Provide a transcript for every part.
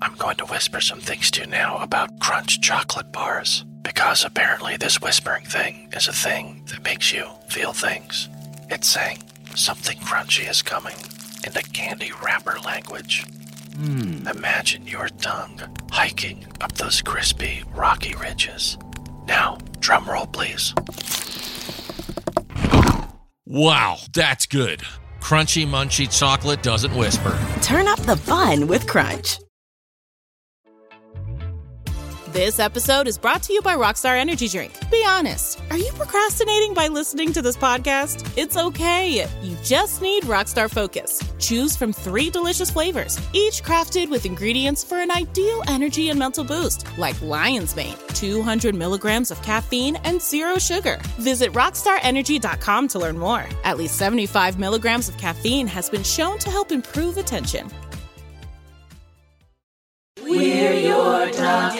I'm going to whisper some things to you now about Crunch chocolate bars, because apparently this whispering thing is a thing that makes you feel things. It's saying something crunchy is coming in the candy wrapper language. Imagine your tongue hiking up those crispy, rocky ridges. Now, drum roll, please. Wow, that's good. Crunchy, munchy chocolate doesn't whisper. Turn up the fun with Crunch. This episode is brought to you by Rockstar Energy Drink. Be honest, are you procrastinating by listening to this podcast? It's okay. You just need Rockstar Focus. Choose from 3 delicious flavors, each crafted with ingredients for an ideal energy and mental boost, like Lion's Mane, 200 milligrams of caffeine and 0 sugar. Visit rockstarenergy.com to learn more. At least 75 milligrams of caffeine has been shown to help improve attention. We're your dog.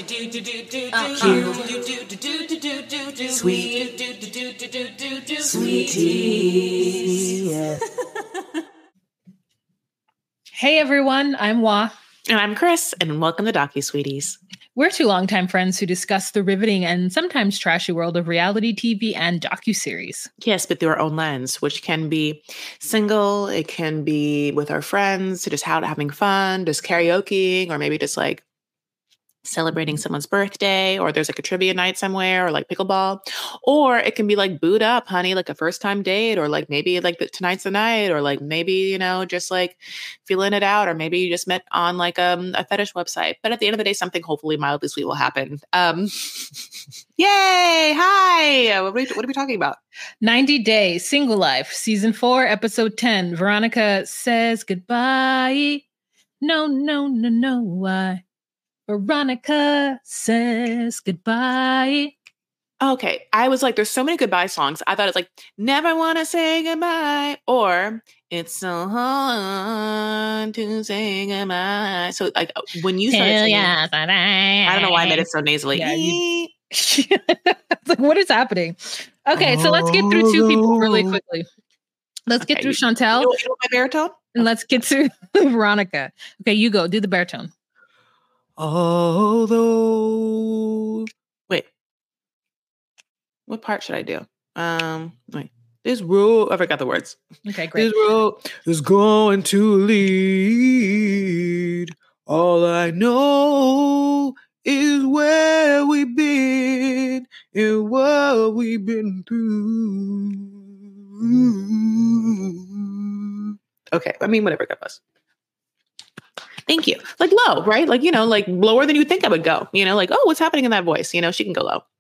Sweeties. Hey everyone, I'm Wah. And I'm Chris, and welcome to Docu Sweeties. We're 2 longtime friends who discuss the riveting and sometimes trashy world of reality TV and docuseries. Yes, but through our own lens, which can be single, it can be with our friends, just out having fun, just karaokeing, or maybe just like celebrating someone's birthday, or there's like a trivia night somewhere, or like pickleball, or it can be like boot up, honey, like a first time date, or like maybe like tonight's the night, or like maybe, you know, just like feeling it out, or maybe you just met on like a fetish website. But at the end of the day, something hopefully mildly sweet will happen. Yay! Hi! What are we talking about? 90 Day Single Life, Season 4, Episode 10. Veronica says goodbye. No, why? Veronica says goodbye. Okay, I was like, there's so many goodbye songs. I thought it's like, never want to say goodbye, or it's so hard to say goodbye. So like when you started singing, I don't know why I made it so nasally. Yeah, like, what is happening? Okay, so let's get through 2 people really quickly. Let's get through Chantel. You know my baritone? And let's get through Veronica. Okay, you go. Do the baritone. Although, wait, what part should I do? Wait, this road, I forgot the words. Okay, great. This road is going to lead. All I know is where we've been and what we've been through. Okay, I mean, whatever, God bless. Thank you. Like low, right? Like, you know, like lower than you think I would go. You know, like, oh, what's happening in that voice? You know, she can go low.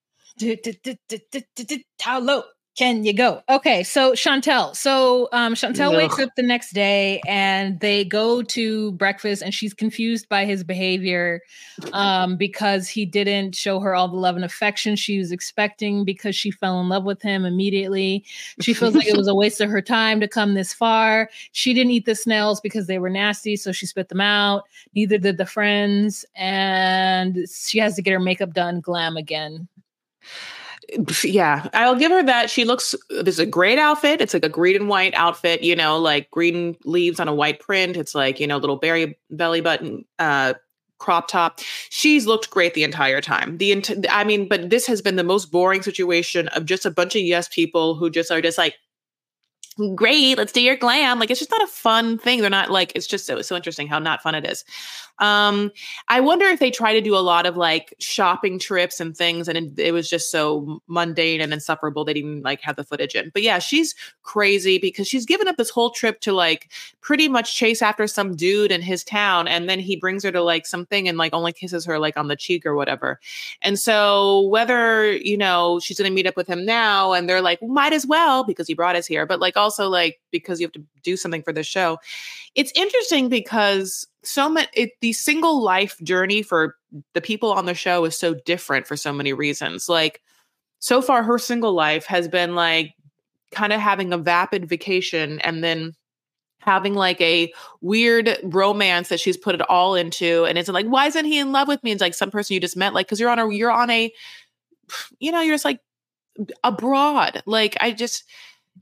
How low can you go? Okay, so Chantel. Chantel wakes up the next day and they go to breakfast and she's confused by his behavior because he didn't show her all the love and affection she was expecting because she fell in love with him immediately. She feels like it was a waste of her time to come this far. She didn't eat the snails because they were nasty, so she spit them out. Neither did the friends. And she has to get her makeup done glam again. Yeah, I'll give her that. She looks, this is a great outfit. It's like a green and white outfit, you know, like green leaves on a white print. It's like, you know, little belly button, crop top. She's looked great the entire time. But this has been the most boring situation of just a bunch of yes people who just are just like, great, let's do your glam. Like, it's just not a fun thing. They're not like, it's just so interesting how not fun it is. I wonder if they try to do a lot of like shopping trips and things, and it was just so mundane and insufferable they didn't like have the footage in. But yeah, she's crazy because she's given up this whole trip to like pretty much chase after some dude in his town, and then he brings her to like something and like only kisses her like on the cheek or whatever. And so whether, you know, she's going to meet up with him now, and they're like, might as well because he brought us here, but like also like because you have to do something for the show. It's interesting because the single life journey for the people on the show is so different for so many reasons. Like, so far, her single life has been like kind of having a vapid vacation and then having like a weird romance that she's put it all into. And it's like, why isn't he in love with me? It's like some person you just met, like, cause you're on a, you know, you're just like abroad. Like,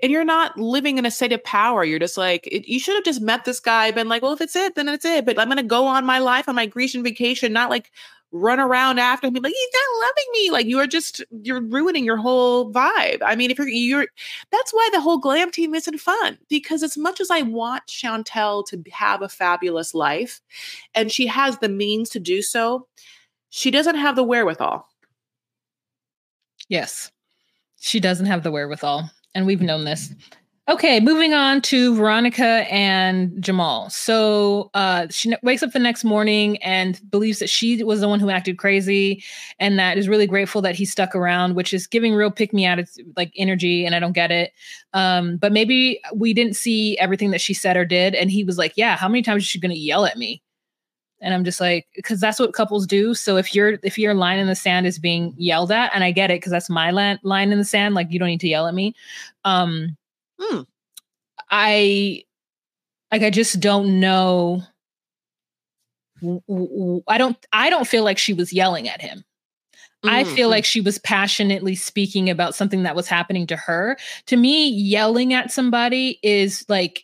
and you're not living in a state of power. You're just like, you should have just met this guy, been like, well, if it's it, then it's it. But I'm going to go on my life on my Grecian vacation, not like run around after him, like, he's not loving me. Like, you're ruining your whole vibe. I mean, if you're, that's why the whole glam team isn't fun, because as much as I want Chantel to have a fabulous life, and she has the means to do so, she doesn't have the wherewithal. Yes, she doesn't have the wherewithal. And we've known this. Okay, moving on to Veronica and Jamal. So she wakes up the next morning and believes that she was the one who acted crazy, and that is really grateful that he stuck around, which is giving real pick-me attitude, like energy, and I don't get it. But maybe we didn't see everything that she said or did, and he was like, yeah, how many times is she going to yell at me? And I'm just like, because that's what couples do. So if your line in the sand is being yelled at, and I get it, because that's my line in the sand, like, you don't need to yell at me. I just don't know. I don't feel like she was yelling at him. I feel like she was passionately speaking about something that was happening to her. To me, yelling at somebody is like,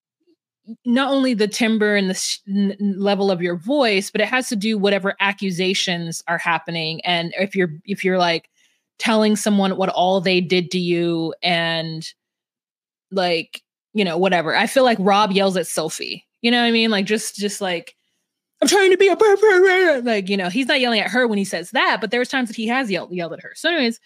not only the timbre and the level of your voice, but it has to do whatever accusations are happening. And if you're like telling someone what all they did to you, and like, you know, whatever. I feel like Rob yells at Sophie, you know what I mean? Like, just like, I'm trying to be a like, you know, he's not yelling at her when he says that, but there was times that he has yelled at her. So anyways,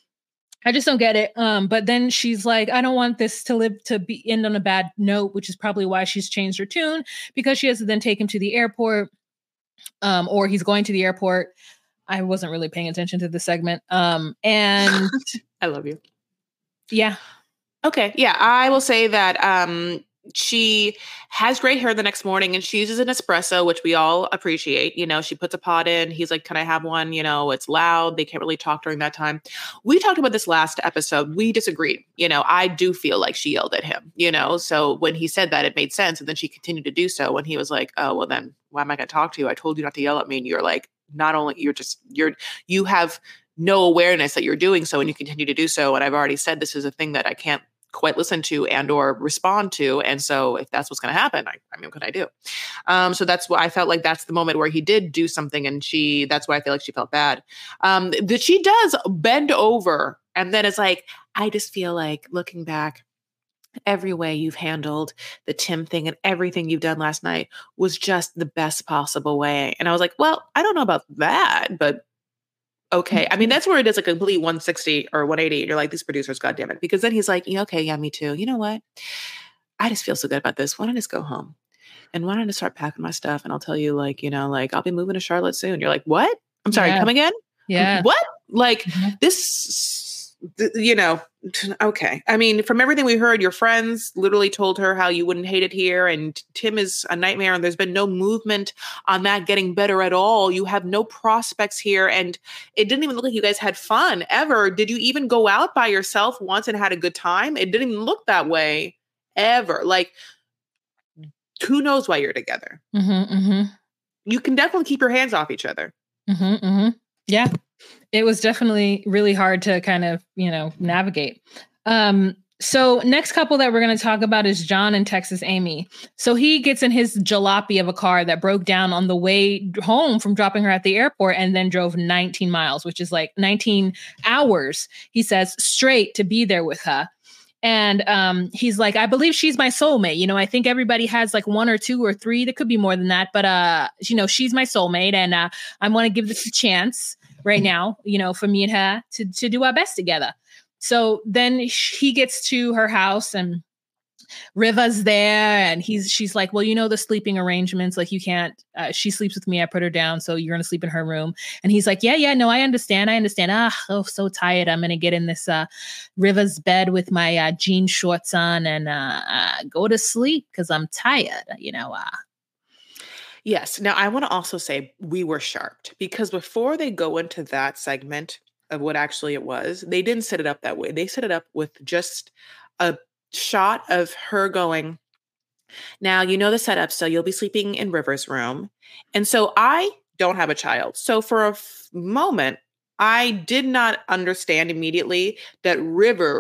I just don't get it. But then she's like, I don't want this to end on a bad note, which is probably why she's changed her tune, because she has to then take him to the airport, or he's going to the airport. I wasn't really paying attention to the segment. And I love you. Yeah. Okay. Yeah. I will say that, she has great hair the next morning, and she uses an espresso, which we all appreciate. You know, she puts a pot in. He's like, can I have one? You know, it's loud. They can't really talk during that time. We talked about this last episode. We disagreed. You know, I do feel like she yelled at him, you know, so when he said that, it made sense. And then she continued to do so when he was like, oh, well, then why am I going to talk to you? I told you not to yell at me. And you're like, not only you have no awareness that you're doing so, and you continue to do so. And I've already said, this is a thing that I can't quite listen to and or respond to. And so if that's what's going to happen, I mean, what could I do? So that's why I felt like that's the moment where he did do something, and that's why I feel like she felt bad. That she does bend over, and then it's like, I just feel like, looking back, every way you've handled the Tim thing and everything you've done last night was just the best possible way. And I was like, well, I don't know about that, but okay. I mean, that's where it is a complete 160 or 180. And you're like, these producers, God damn it. Because then he's like, yeah, okay, yeah, me too. You know what? I just feel so good about this. Why don't I just go home? And why don't I just start packing my stuff? And I'll tell you, like, you know, like, I'll be moving to Charlotte soon. You're like, what? I'm sorry, come again? Yeah. What? Like, this, you know, okay. I mean, from everything we heard, your friends literally told her how you wouldn't hate it here, and Tim is a nightmare, and there's been no movement on that getting better at all. You have no prospects here, and it didn't even look like you guys had fun ever. Did you even go out by yourself once and had a good time? It didn't even look that way ever. Like, who knows why you're together? You can definitely keep your hands off each other. Yeah. It was definitely really hard to kind of, you know, navigate. So next couple that we're going to talk about is John and Texas Amy. So he gets in his jalopy of a car that broke down on the way home from dropping her at the airport, and then drove 19 miles, which is like 19 hours, he says, straight to be there with her. And he's like, I believe she's my soulmate. You know, I think everybody has like one or two or three. There could be more than that. But, you know, she's my soulmate, and I want to give this a chance right now, you know, for me and her to do our best together. So then he gets to her house, and Riva's there, and she's like, well, you know, the sleeping arrangements, like, you can't, she sleeps with me. I put her down, so you're going to sleep in her room. And he's like, yeah, no, I understand. Oh, so tired. I'm going to get in this Riva's bed with my jean shorts on and go to sleep because I'm tired, you know. Yes. Now, I want to also say we were sharped, because before they go into that segment of what actually it was, they didn't set it up that way. They set it up with just a shot of her going, now, you know the setup, so you'll be sleeping in River's room. And so I don't have a child. So for a moment, I did not understand immediately that River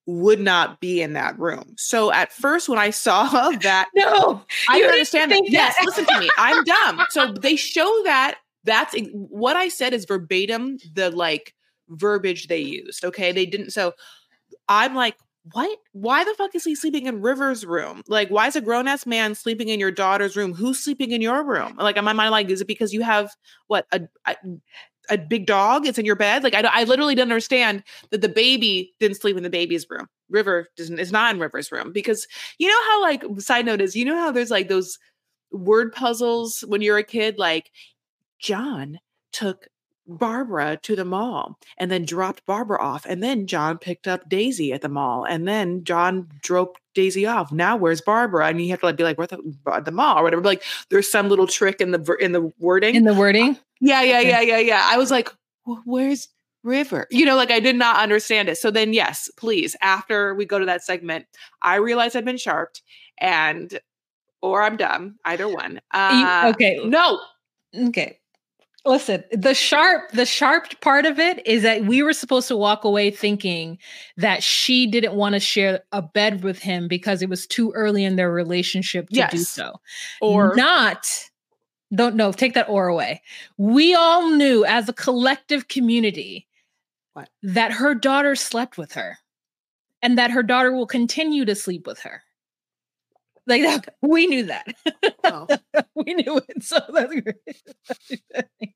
would not be in that room. So at first when I saw that, no, I didn't understand that. Yes, listen to me. I'm dumb. So they show that that's what I said is verbatim the like verbiage they used. Okay. They didn't. So I'm like, what? Why the fuck is he sleeping in River's room? Like, why is a grown ass man sleeping in your daughter's room? Who's sleeping in your room? Like, in my mind, like, is it because you have what a big dog? It's in your bed. Like, I literally didn't understand that the baby didn't sleep in the baby's room. River is not in River's room because you know how like side note is, you know how there's like those word puzzles when you're a kid, like John took Barbara to the mall and then dropped Barbara off. And then John picked up Daisy at the mall. And then John dropped Daisy off. Now where's Barbara? And you have to like be like, where's the mall or whatever. Like there's some little trick in the wording. In the wording? Yeah. I was like, where's River? You know, like I did not understand it. So then yes, please, after we go to that segment, I realized I've been sharped or I'm dumb. Either one. Okay. No. Okay. Listen, the sharp part of it is that we were supposed to walk away thinking that she didn't want to share a bed with him because it was too early in their relationship to do so. Or take that or away. We all knew as a collective community that her daughter slept with her and that her daughter will continue to sleep with her. Like that, we knew that. Oh. We knew it. So that's great.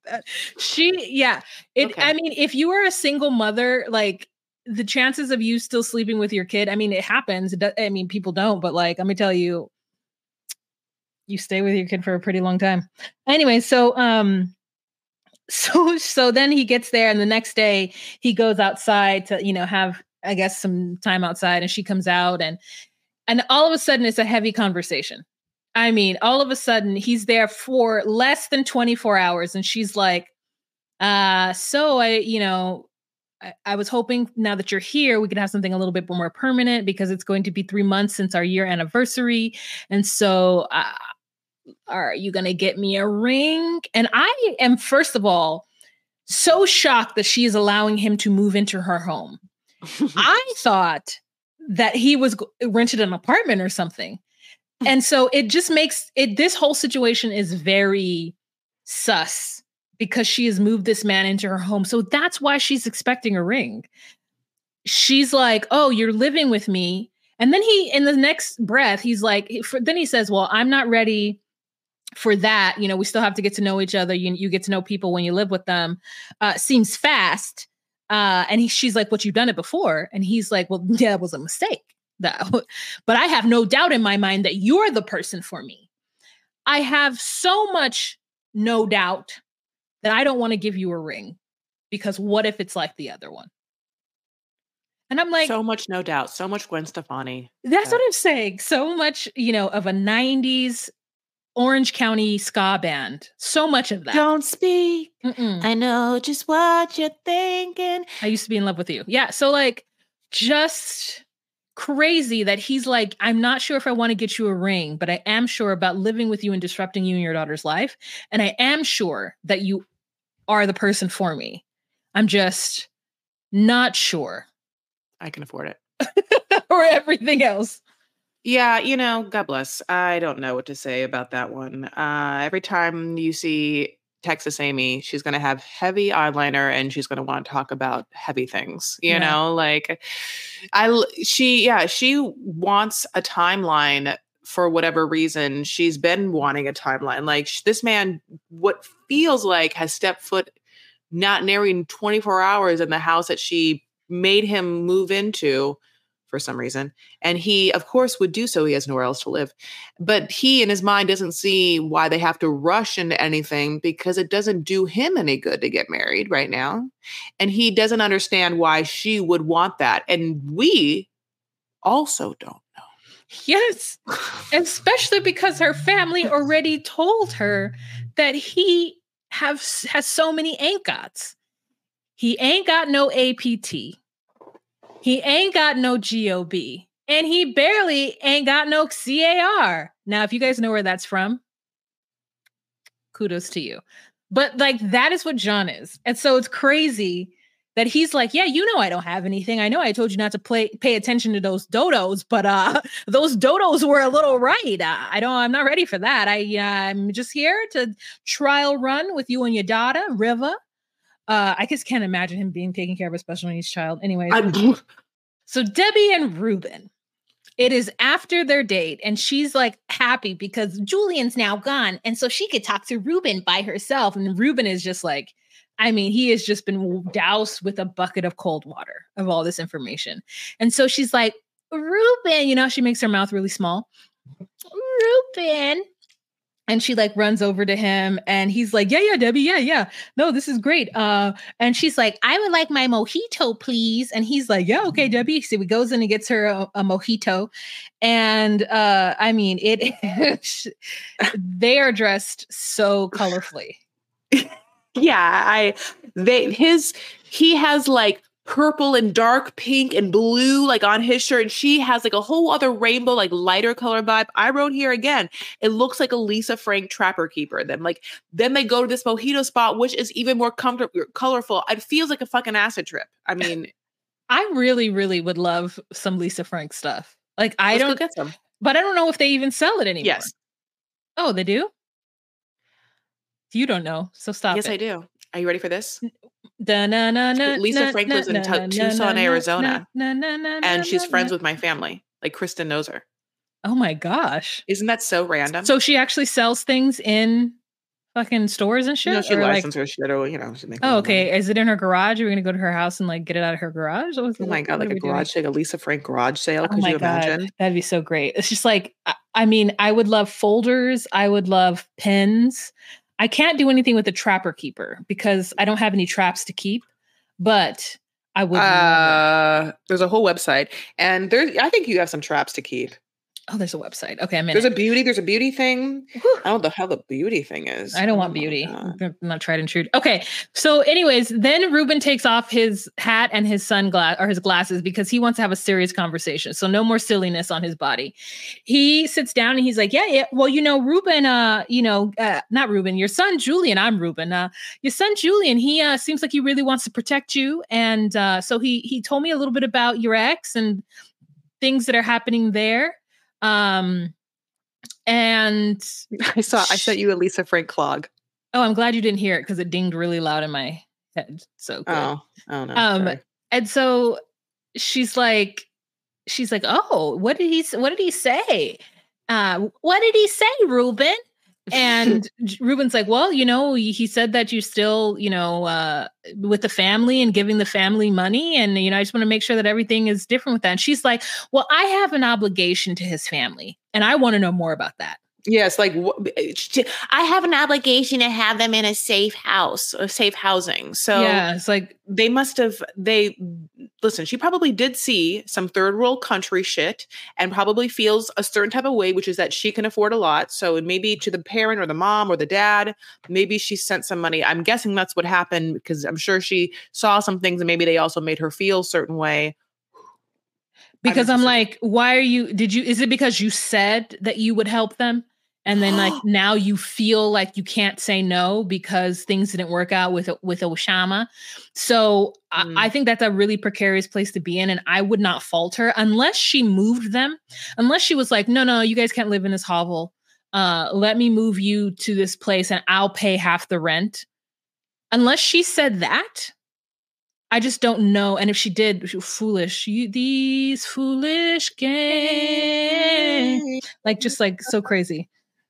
I mean, if you are a single mother, like the chances of you still sleeping with your kid, I mean, it happens. People don't, but like, let me tell you, you stay with your kid for a pretty long time. Anyway, so then he gets there, and the next day he goes outside to, have, I guess, some time outside, and she comes out and all of a sudden, it's a heavy conversation. I mean, all of a sudden, he's there for less than 24 hours. And she's like, I was hoping now that you're here, we could have something a little bit more permanent because it's going to be 3 months since our year anniversary. And so are you going to get me a ring? And I am, first of all, so shocked that she is allowing him to move into her home. I thought that he was rented an apartment or something. And so it just makes it, this whole situation is very sus because she has moved this man into her home. So that's why she's expecting a ring. She's like, oh, you're living with me. And then in the next breath, he's like, then he says, well, I'm not ready for that. We still have to get to know each other. You get to know people when you live with them. Seems fast. And she's like, "What, you've done it before?" And he's like, "Well, yeah, it was a mistake. But I have no doubt in my mind that you're the person for me. I have so much no doubt that I don't want to give you a ring because what if it's like the other one?" And I'm like, so much no doubt, so much Gwen Stefani. That's what I'm saying. So much, of a 90s Orange County ska band. So much of that. Don't speak. Mm-mm. I know just what you're thinking. I used to be in love with you. Yeah. So like just crazy that he's like, I'm not sure if I want to get you a ring, but I am sure about living with you and disrupting you and your daughter's life. And I am sure that you are the person for me. I'm just not sure. I can afford it. Or everything else. Yeah, God bless. I don't know what to say about that one. Every time you see Texas Amy, she's going to have heavy eyeliner and she's going to want to talk about heavy things, you know, like she wants a timeline for whatever reason. She's been wanting a timeline. Like this man, what feels like has stepped foot not nearing 24 hours in the house that she made him move into for some reason. And he, of course, would do so. He has nowhere else to live. But he, in his mind, doesn't see why they have to rush into anything because it doesn't do him any good to get married right now. And he doesn't understand why she would want that. And we also don't know. Yes. Especially because her family already told her that he has so many ain't gots. He ain't got no APT. He ain't got no GOB, and he barely ain't got no CAR. Now, if you guys know where that's from, kudos to you. But like, that is what John is. And so it's crazy that he's like, yeah, you know, I don't have anything. I know I told you not to pay attention to those dodos, but those dodos were a little right. I'm not ready for that. I'm just here to trial run with you and your daughter, River. I just can't imagine him being taking care of a special needs child. Anyways, so Debbie and Ruben, it is after their date, and she's like happy because Julian's now gone, and so she could talk to Ruben by herself. And Ruben is just like, I mean, he has just been doused with a bucket of cold water of all this information. And so she's like, Ruben, you know, she makes her mouth really small. Ruben. And she like runs over to him and he's like, yeah, Debbie. Yeah. No, this is great. And she's like, I would like my mojito, please. And he's like, yeah, okay, Debbie. So he goes in and gets her a mojito. And I mean, they are dressed so colorfully. Yeah, he has like purple and dark pink and blue like on his shirt, and she has like a whole other rainbow, like lighter color vibe. I wrote here again, it looks like a Lisa Frank Trapper Keeper. Then they go to this mojito spot, which is even more colorful. It feels like a fucking acid trip. I mean, I really, really would love some Lisa Frank stuff. Like let's go get some, but I don't know if they even sell it anymore. Yes. Oh, they do? You don't know, so stop. Yes, I do. Are you ready for this? Lisa Frank lives in Tucson, Arizona, and she's friends with my family. Like Kristen knows her. Oh my gosh! Isn't that so random? So she actually sells things in fucking stores and shit. No, she licenses her shit. Or, you know. Oh, okay. Is it in her garage? Are we gonna go to her house and like get it out of her garage? Oh my god! Like a garage sale, a Lisa Frank garage sale. Could you imagine? That'd be so great. It's just like, I mean, I would love folders. I would love pens. I can't do anything with the Trapper Keeper because I don't have any traps to keep, but I would. There's a whole website, and I think you have some traps to keep. Oh, there's a website. Okay, I'm in. There's a beauty thing. Whew. I don't know how the beauty thing is. I don't want beauty. I'm not tried and true. Okay, so anyways, then Ruben takes off his hat and his his glasses because he wants to have a serious conversation. So no more silliness on his body. He sits down and he's like, yeah. Well, you know, Ruben, not Ruben, your son Julian. I'm Ruben. Your son Julian. He seems like he really wants to protect you, and so he told me a little bit about your ex and things that are happening there. And I sent you a Lisa Frank clog. Oh, I'm glad you didn't hear it because it dinged really loud in my head. So good. Oh no. And so she's like, oh, what did he say? What did he say, Ruben? And Ruben's like, well, you know, he said that you still, you know, with the family and giving the family money. And, you know, I just want to make sure that everything is different with that. And she's like, well, I have an obligation to his family and I want to know more about that. Yes, like I have an obligation to have them in a safe house, or safe housing. So yeah, it's like listen, she probably did see some third world country shit and probably feels a certain type of way, which is that she can afford a lot. So maybe to the parent or the mom or the dad, maybe she sent some money. I'm guessing that's what happened because I'm sure she saw some things and maybe they also made her feel a certain way. Because I'm like, is it because you said that you would help them? And then like now you feel like you can't say no because things didn't work out with Oshama. So I think that's a really precarious place to be in. And I would not fault her unless she moved them, unless she was like, no, you guys can't live in this hovel. Let me move you to this place and I'll pay half the rent. Unless she said that. I just don't know. And if she did, she was foolish. These foolish games. Like, just like so crazy.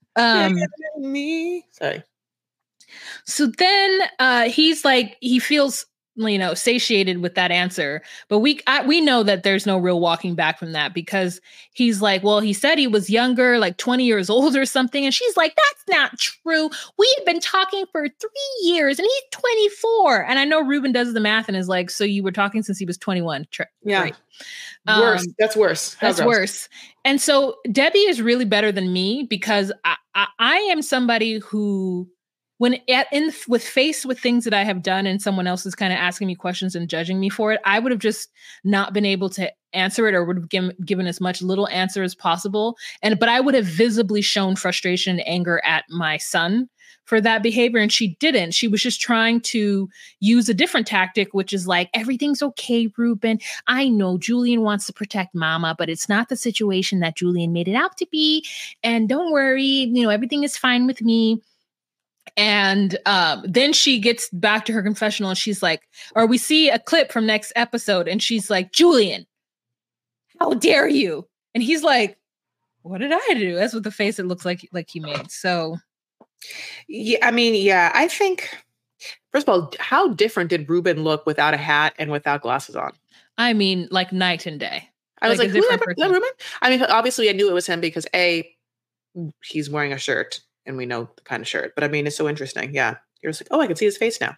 Sorry. So then he's like, he feels, you know, satiated with that answer. But we know that there's no real walking back from that because he's like, well, he said he was younger, like 20 years old or something. And she's like, that's not true. We had been talking for 3 years and he's 24. And I know Ruben does the math and is like, so you were talking since he was 21. Yeah. Right. Worse. That's worse. That's worse. And so Debbie is really better than me because I am somebody who faced with things that I have done and someone else is kind of asking me questions and judging me for it, I would have just not been able to answer it, or would have given as much little answer as possible. But I would have visibly shown frustration and anger at my son for that behavior. And she didn't. She was just trying to use a different tactic, which is like, everything's okay, Ruben. I know Julian wants to protect mama, but it's not the situation that Julian made it out to be. And don't worry, everything is fine with me. And then she gets back to her confessional and she's like, or we see a clip from next episode and she's like, Julian, how dare you? And he's like, what did I do? That's what the face it looks like he made. So yeah, I think, first of all, how different did Ruben look without a hat and without glasses on? I mean, like night and day. I was like, who's that Ruben? I mean, obviously I knew it was him because he's wearing a shirt and we know the kind of shirt, but I mean, it's so interesting. Yeah. You're just like, oh, I can see his face now.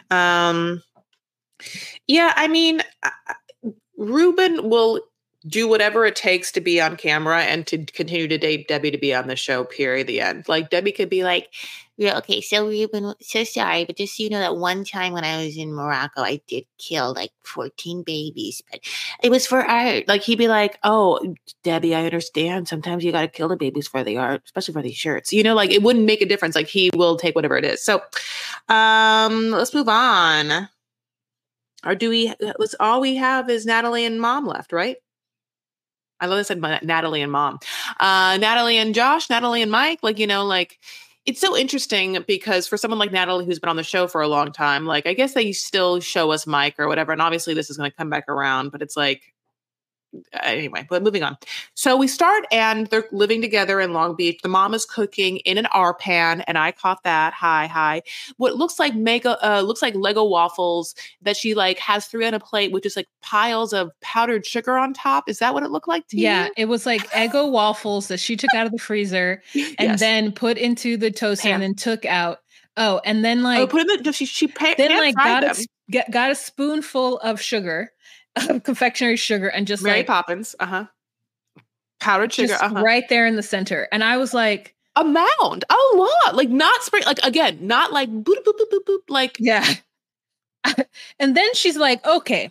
Yeah, I mean, Ruben will do whatever it takes to be on camera and to continue to date Debbie to be on the show, period, the end. Like, Debbie could be like, yeah, okay, so Ruben, so sorry, but just so you know that one time when I was in Morocco, I did kill like 14 babies, but it was for art. Like, he'd be like, oh, Debbie, I understand. Sometimes you got to kill the babies for the art, especially for these shirts. Like, it wouldn't make a difference. Like, he will take whatever it is. So let's move on. Or all we have is Natalie and Mom left, right? I love I said Natalie and Mom. Natalie and Josh, Natalie and Mike, it's so interesting because for someone like Natalie, who's been on the show for a long time, like, I guess they still show us Mike or whatever. And obviously this is going to come back around, but it's like, anyway, but moving on. So we start and they're living together in Long Beach. The mom is cooking in an R-pan and I caught that. Hi. What looks like Lego waffles that she like has 3 on a plate with just like piles of powdered sugar on top. Is that what it looked like to you? Yeah, it was like Eggo waffles that she took out of the freezer and then put into the toaster and then took out. Oh, and then put in the she got a spoonful of sugar. Of confectionery sugar and just Mary Poppins, powdered sugar, right there in the center. And I was like, a mound, a lot, like not spray, like again, not like boop boop boop boop boop, like yeah. And then she's like, okay,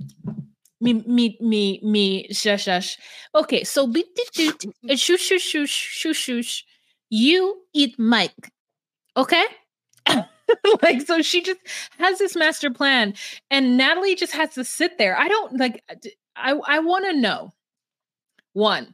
me, shush. Okay, so shush, you eat Mike, okay? Like, so she just has this master plan and Natalie just has to sit there. I don't like, I want to know, one,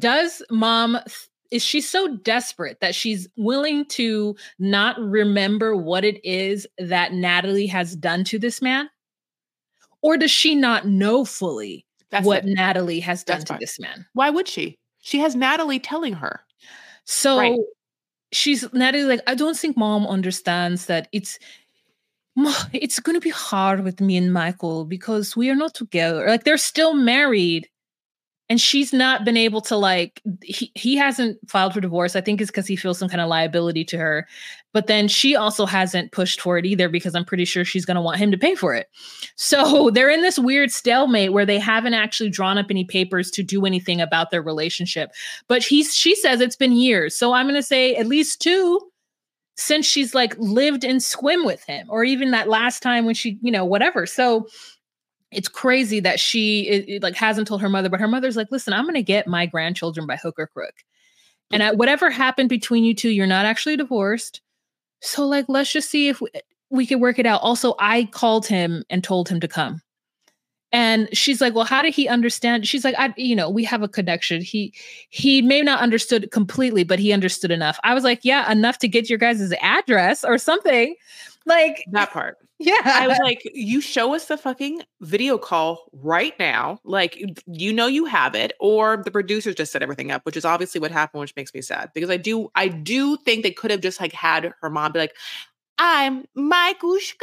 is she so desperate that she's willing to not remember what it is that Natalie has done to this man? Or does she not know fully Natalie has done to this man? Why would she? She has Natalie telling her. So right. Natalie like, I don't think Mom understands that it's going to be hard with me and Michael because we are not together. Like, they're still married and she's not been able to like, he hasn't filed for divorce. I think it's because he feels some kind of liability to her. But then she also hasn't pushed for it either because I'm pretty sure she's going to want him to pay for it. So they're in this weird stalemate where they haven't actually drawn up any papers to do anything about their relationship. But she says it's been years. So I'm going to say at least 2 since she's like lived and swim with him, or even that last time when she, whatever. So it's crazy that she like hasn't told her mother, but her mother's like, listen, I'm going to get my grandchildren by hook or crook. And whatever happened between you two, you're not actually divorced. So like, let's just see if we could work it out. Also, I called him and told him to come. And she's like, well, how did he understand? She's like, we have a connection. He may not understood completely, but he understood enough. I was like, yeah, enough to get your guys' address or something. Like that part. Yeah. I was like, you show us the fucking video call right now. Like, you have it, or the producers just set everything up, which is obviously what happened, which makes me sad because I do think they could have just like had her mom be like, I'm Mikushka.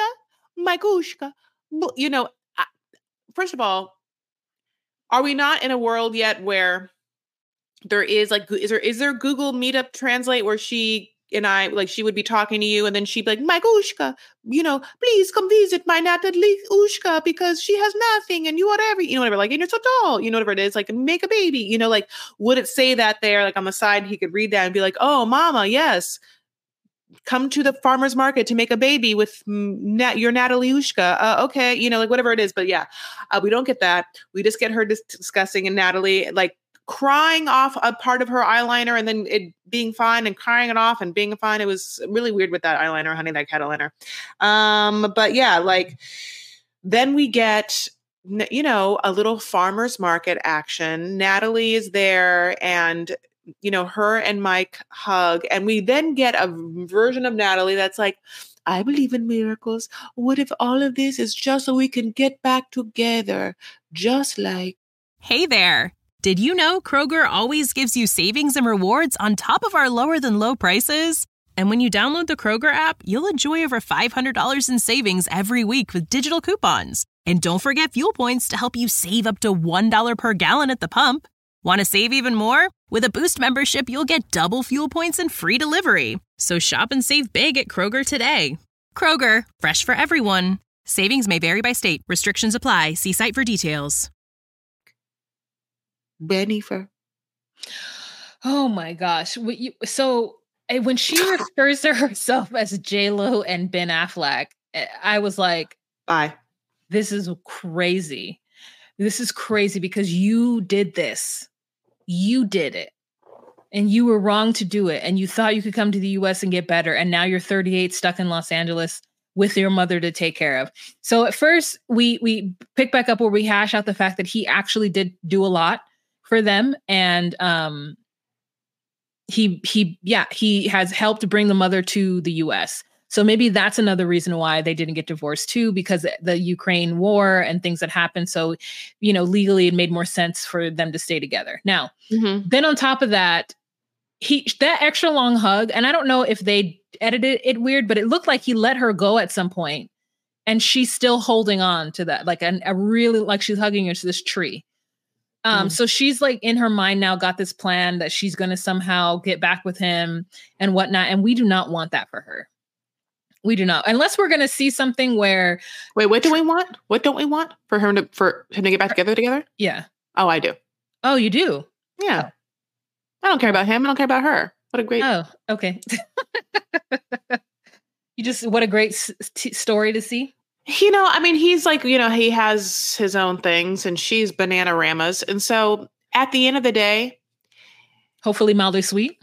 First of all, are we not in a world yet where there is like, is there Google Meetup Translate where she and I, like, she would be talking to you and then she'd be like, Mikushka, please come visit my Natalie Ushka because she has nothing and you whatever, whatever, like, and you're so tall, whatever it is, like, make a baby, like, would it say that there, like on the side, he could read that and be like, oh, mama, yes, come to the farmer's market to make a baby with your Nataliushka. Okay, you know, like whatever it is. But yeah, we don't get that. We just get her discussing and Natalie like crying off a part of her eyeliner and then it being fine and crying it off and being fine. It was really weird with that eyeliner, honey, that cat eyeliner. But yeah, like then we get, you know, a little farmer's market action. Natalie is there and, you know, her and Mike hug. And we then get a version of Natalie that's like, I believe in miracles. What if all of this is just so we can get back together? Just like. Hey there. Did you know Kroger always gives you savings and rewards on top of our lower than low prices? And when you download the Kroger app, you'll enjoy over $500 in savings every week with digital coupons. And don't forget fuel points to help you save up to $1 per gallon at the pump. Want to save even more? With a Boost membership, you'll get double fuel points and free delivery. So shop and save big at Kroger today. Kroger, fresh for everyone. Savings may vary by state. Restrictions apply. See site for details. Bennifer. Oh my gosh. So when she refers to herself as J-Lo and Ben Affleck, I was like, bye. This is crazy. This is crazy because you did this. You did it. And you were wrong to do it. And you thought you could come to the US and get better. And now you're 38 stuck in Los Angeles with your mother to take care of. So at first we pick back up where we hash out the fact that he actually did do a lot for them. And he has helped bring the mother to the US. So maybe that's another reason why they didn't get divorced too, because the Ukraine war and things that happened. So, you know, legally it made more sense for them to stay together. Now, then on top of that, that extra long hug, and I don't know if they edited it weird, but it looked like he let her go at some point and she's still holding on to that, like a really, like she's hugging her to this tree. So she's like in her mind now got this plan that she's going to somehow get back with him and whatnot. And we do not want that for her. We do not, unless we're going to see something where. Wait, what do we want? What don't we want for him to get back together? Yeah. Oh, I do. Oh, you do? Yeah. I don't care about him. I don't care about her. What a great. Oh, okay. What a great story to see. You know, I mean, he's like, you know, he has his own things and she's Bananaramas. And so at the end of the day. Hopefully mildly sweet.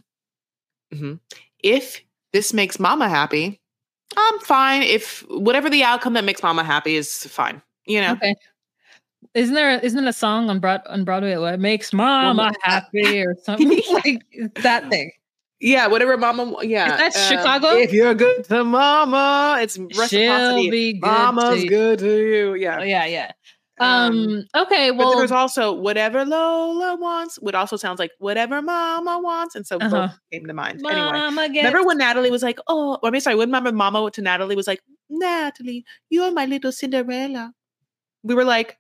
If this makes mama happy, I'm fine. If whatever the outcome that makes mama happy is fine, you know? Okay. Isn't there a song on Broadway what makes mama happy or something like that thing? Yeah, whatever mama. Yeah, is that Chicago? If you're good to mama, it's reciprocity. She'll be good Mama's good to you. Yeah, yeah. Okay, well, but there was also whatever Lola wants. What also sounds like whatever mama wants, and so both came to mind. Anyway, remember when Natalie was like, "Oh," I mean, sorry, when Mama went to Natalie was like, "Natalie, you're my little Cinderella." We were like.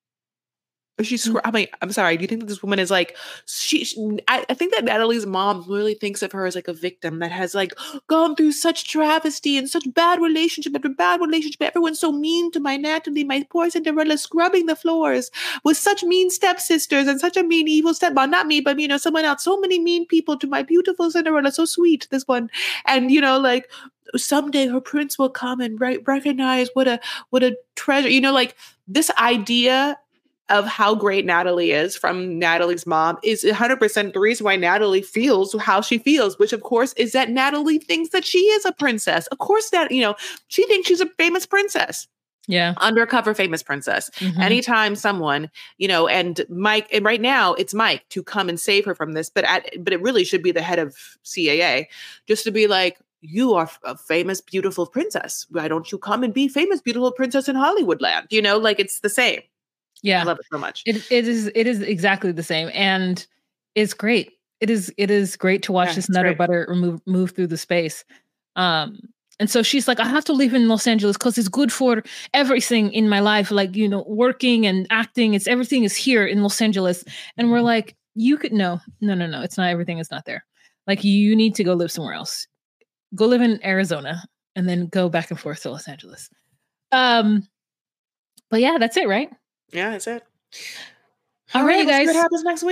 I mean, I'm sorry. Do you think that this woman is like I think that Natalie's mom really thinks of her as like a victim that has like gone through such travesty and such bad relationship after bad relationship. Everyone's so mean to my Natalie, my poor Cinderella, scrubbing the floors with such mean stepsisters and such a mean evil stepmom. Not me, but you know, someone else. So many mean people to my beautiful Cinderella. So sweet, this one, and you know, like. Someday her prince will come and recognize what a treasure. You know, like this idea of how great Natalie is from Natalie's mom is 100% the reason why Natalie feels how she feels, which of course is that Natalie thinks that she is a princess. Of course that, you know, she thinks she's a famous princess. Yeah. Undercover famous princess. Anytime someone, you know, and right now it's Mike to come and save her from this, but it really should be the head of CAA just to be like, you are a famous, beautiful princess. Why don't you come and be famous, beautiful princess in Hollywood land? You know, like it's the same. Yeah. I love it so much. It is exactly the same. And it's great. It is great to watch this Nutter Butter move through the space. And so she's like, I have to live in Los Angeles because it's good for everything in my life. Like, you know, working and acting, everything is here in Los Angeles. And we're like, you could, no. It's not, everything is not there. Like you need to go live somewhere else. Go live in Arizona and then go back and forth to Los Angeles. But yeah, that's it, right? Yeah, that's it. All right, guys. What happens next week?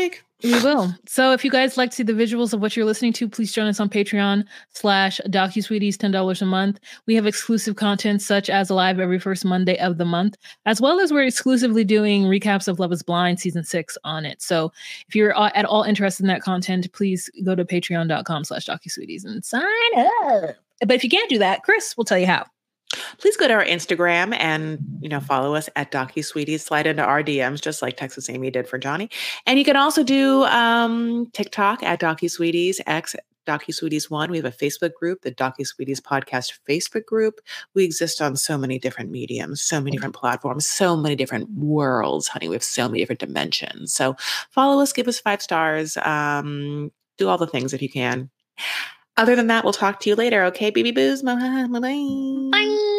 We will. So if you guys like to see the visuals of what you're listening to, please join us on Patreon/DocuSweeties, $10 a month. We have exclusive content such as a live every first Monday of the month, as well as we're exclusively doing recaps of Love is Blind season 6 on it. So if you're at all interested in that content, please go to patreon.com/DocuSweeties and sign up. But if you can't do that, Chris will tell you how. Please go to our Instagram and, follow us at DocuSweeties. Slide into our DMs, just like Texas Amy did for Johnny. And you can also do TikTok at DocuSweeties, X DocuSweeties1. We have a Facebook group, the DocuSweeties Podcast Facebook group. We exist on so many different mediums, so many different platforms, so many different worlds, honey. We have so many different dimensions. So follow us, give us 5 stars, do all the things if you can. Other than that, we'll talk to you later. Okay, baby boos. Bye. Bye.